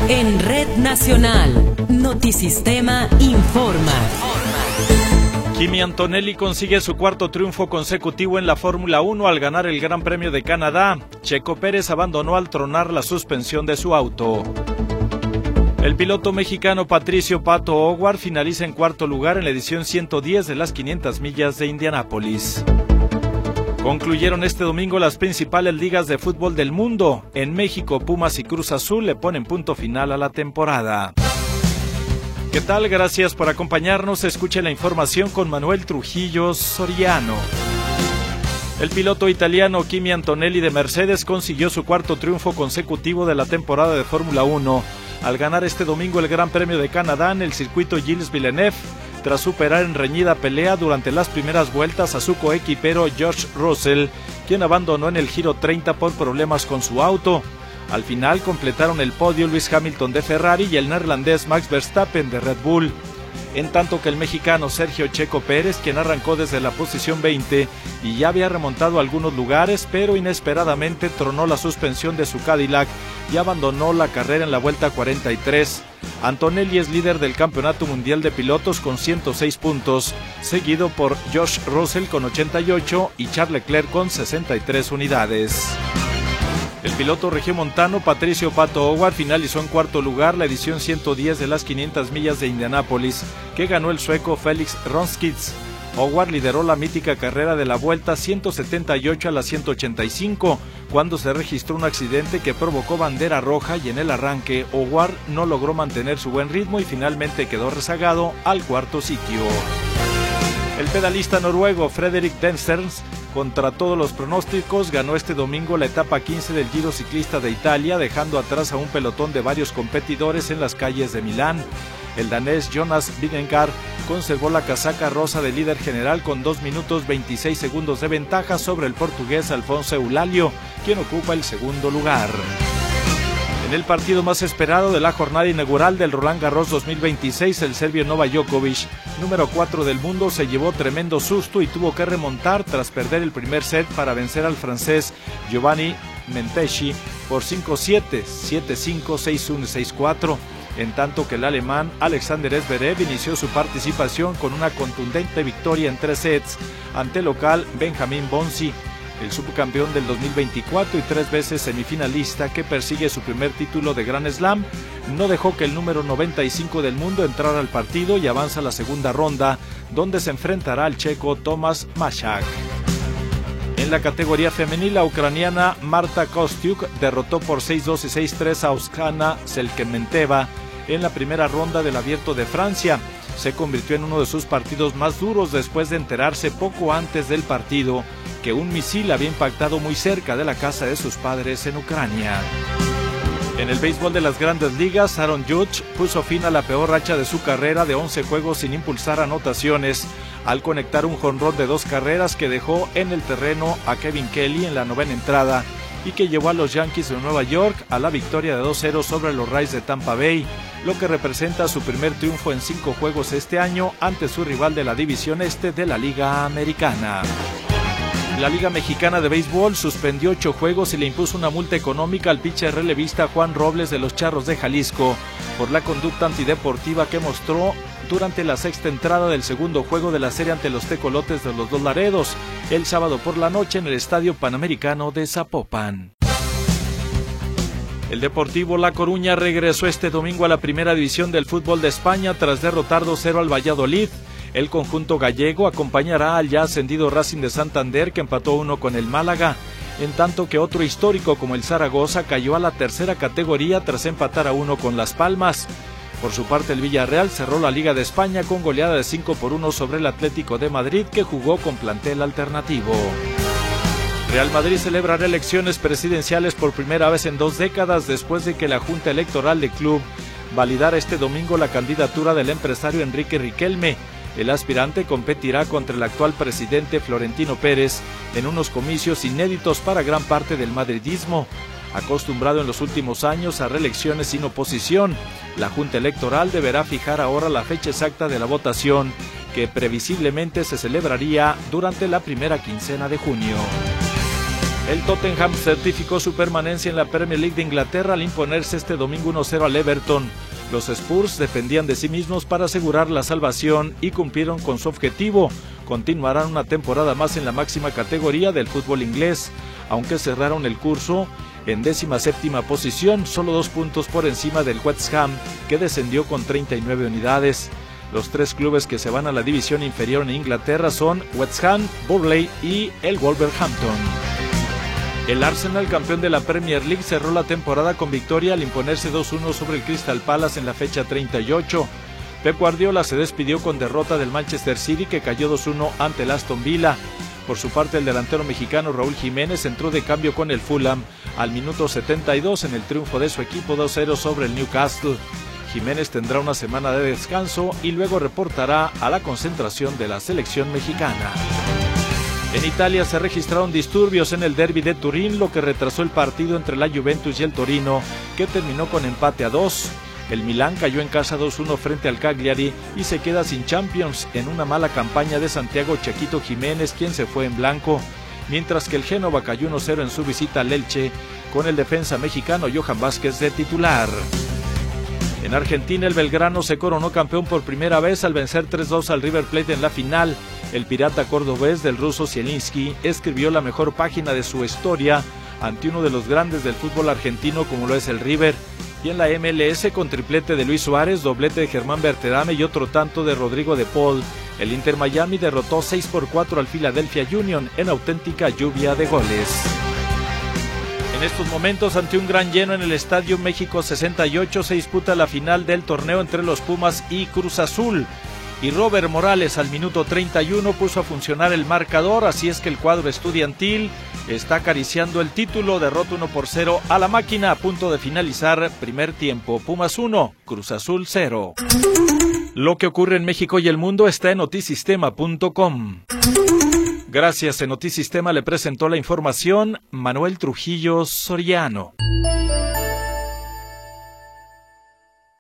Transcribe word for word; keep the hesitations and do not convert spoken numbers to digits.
En Red Nacional, Notisistema informa. Kimi Antonelli consigue su cuarto triunfo consecutivo en la Fórmula uno al ganar el Gran Premio de Canadá. Checo Pérez abandonó al tronar la suspensión de su auto. El piloto mexicano Patricio Pato O'Ward finaliza en cuarto lugar en la edición ciento diez de las quinientas millas de Indianápolis. Concluyeron este domingo las principales ligas de fútbol del mundo. En México, Pumas y Cruz Azul le ponen punto final a la temporada. ¿Qué tal? Gracias por acompañarnos. Escuche la información con Manuel Trujillo Soriano. El piloto italiano Kimi Antonelli de Mercedes consiguió su cuarto triunfo consecutivo de la temporada de Fórmula uno al ganar este domingo el Gran Premio de Canadá en el circuito Gilles Villeneuve, tras superar en reñida pelea durante las primeras vueltas a su coequipero George Russell, quien abandonó en el giro treinta por problemas con su auto. Al final completaron el podio Lewis Hamilton de Ferrari y el neerlandés Max Verstappen de Red Bull, en tanto que el mexicano Sergio Checo Pérez, quien arrancó desde la posición veinte y ya había remontado algunos lugares, pero inesperadamente tronó la suspensión de su Cadillac y abandonó la carrera en la vuelta cuarenta y tres. Antonelli es líder del Campeonato Mundial de Pilotos con ciento seis puntos, seguido por George Russell con ochenta y ocho y Charles Leclerc con sesenta y tres unidades. El piloto regiomontano Patricio Pato O'Ward finalizó en cuarto lugar la edición ciento diez de las quinientas millas de Indianápolis, que ganó el sueco Felix Rosenqvist. O'Ward lideró la mítica carrera de la vuelta ciento setenta y ocho a la ciento ochenta y cinco, cuando se registró un accidente que provocó bandera roja y en el arranque O'Ward no logró mantener su buen ritmo y finalmente quedó rezagado al cuarto sitio. El pedalista noruego Fredrik Densterns, contra todos los pronósticos, ganó este domingo la etapa quince del Giro Ciclista de Italia, dejando atrás a un pelotón de varios competidores en las calles de Milán. El danés Jonas Vingegaard conservó la casaca rosa de líder general con dos minutos veintiséis segundos de ventaja sobre el portugués Alfonso Eulalio, quien ocupa el segundo lugar. En el partido más esperado de la jornada inaugural del Roland Garros dos mil veintiséis, el serbio Novak Djokovic, número cuatro del mundo, se llevó tremendo susto y tuvo que remontar tras perder el primer set para vencer al francés Giovanni Menteschi por cinco siete, siete cinco, seis uno y seis cuatro. En tanto que el alemán Alexander Zverev inició su participación con una contundente victoria en tres sets ante el local Benjamin Bonzi, el subcampeón del dos mil veinticuatro y tres veces semifinalista que persigue su primer título de Grand Slam. No dejó que el número noventa y cinco del mundo entrara al partido y avanza a la segunda ronda, donde se enfrentará al checo Tomas Mashak. En la categoría femenil, la ucraniana Marta Kostyuk derrotó por seis dos y seis tres a Oksana Selkementeva en la primera ronda del Abierto de Francia. Se convirtió en uno de sus partidos más duros después de enterarse poco antes del partido que un misil había impactado muy cerca de la casa de sus padres en Ucrania. En el béisbol de las Grandes Ligas, Aaron Judge puso fin a la peor racha de su carrera de once juegos sin impulsar anotaciones, al conectar un jonrón de dos carreras que dejó en el terreno a Kevin Kelly en la novena entrada y que llevó a los Yankees de Nueva York a la victoria de dos cero sobre los Rays de Tampa Bay, lo que representa su primer triunfo en cinco juegos este año ante su rival de la división este de la Liga Americana. La Liga Mexicana de Béisbol suspendió ocho juegos y le impuso una multa económica al pitcher relevista Juan Robles de los Charros de Jalisco por la conducta antideportiva que mostró durante la sexta entrada del segundo juego de la serie ante los Tecolotes de los Dos Laredos, el sábado por la noche en el Estadio Panamericano de Zapopan. El Deportivo La Coruña regresó este domingo a la primera división del fútbol de España tras derrotar dos cero al Valladolid. El conjunto gallego acompañará al ya ascendido Racing de Santander, que empató uno con el Málaga, en tanto que otro histórico como el Zaragoza cayó a la tercera categoría tras empatar a uno con Las Palmas. Por su parte, el Villarreal cerró la Liga de España con goleada de cinco por uno sobre el Atlético de Madrid, que jugó con plantel alternativo. Real Madrid celebrará elecciones presidenciales por primera vez en dos décadas después de que la Junta Electoral del club validara este domingo la candidatura del empresario Enrique Riquelme. El aspirante competirá contra el actual presidente Florentino Pérez en unos comicios inéditos para gran parte del madridismo. Acostumbrado en los últimos años a reelecciones sin oposición, la Junta Electoral deberá fijar ahora la fecha exacta de la votación, que previsiblemente se celebraría durante la primera quincena de junio. El Tottenham certificó su permanencia en la Premier League de Inglaterra al imponerse este domingo uno cero al Everton. Los Spurs dependían de sí mismos para asegurar la salvación y cumplieron con su objetivo. Continuarán una temporada más en la máxima categoría del fútbol inglés, aunque cerraron el curso en décima séptima posición, solo dos puntos por encima del West Ham, que descendió con treinta y nueve unidades. Los tres clubes que se van a la división inferior en Inglaterra son West Ham, Burnley y el Wolverhampton. El Arsenal, campeón de la Premier League, cerró la temporada con victoria al imponerse dos uno sobre el Crystal Palace en la fecha treinta y ocho. Pep Guardiola se despidió con derrota del Manchester City, que cayó dos uno ante el Aston Villa. Por su parte, el delantero mexicano Raúl Jiménez entró de cambio con el Fulham al minuto setenta y dos en el triunfo de su equipo dos cero sobre el Newcastle. Jiménez tendrá una semana de descanso y luego reportará a la concentración de la selección mexicana. En Italia se registraron disturbios en el derbi de Turín, lo que retrasó el partido entre la Juventus y el Torino, que terminó con empate a dos. El Milán cayó en casa dos uno frente al Cagliari y se queda sin Champions en una mala campaña de Santiago Chaquito Jiménez, quien se fue en blanco, mientras que el Génova cayó uno cero en su visita al Elche, con el defensa mexicano Johan Vázquez de titular. En Argentina, el Belgrano se coronó campeón por primera vez al vencer tres dos al River Plate en la final. El pirata cordobés del ruso Zielinski escribió la mejor página de su historia ante uno de los grandes del fútbol argentino como lo es el River. Y en la M L S, con triplete de Luis Suárez, doblete de Germán Berterame y otro tanto de Rodrigo de Paul, el Inter Miami derrotó seis por cuatro al Philadelphia Union en auténtica lluvia de goles. En estos momentos, ante un gran lleno en el Estadio México sesenta y ocho, se disputa la final del torneo entre los Pumas y Cruz Azul. Y Robert Morales al minuto treinta y uno puso a funcionar el marcador, así es que el cuadro estudiantil está acariciando el título, derrota uno por cero a la máquina a punto de finalizar primer tiempo. Pumas uno, Cruz Azul cero. Lo que ocurre en México y el mundo está en notisistema punto com. Gracias, en Notisistema le presentó la información Manuel Trujillo Soriano.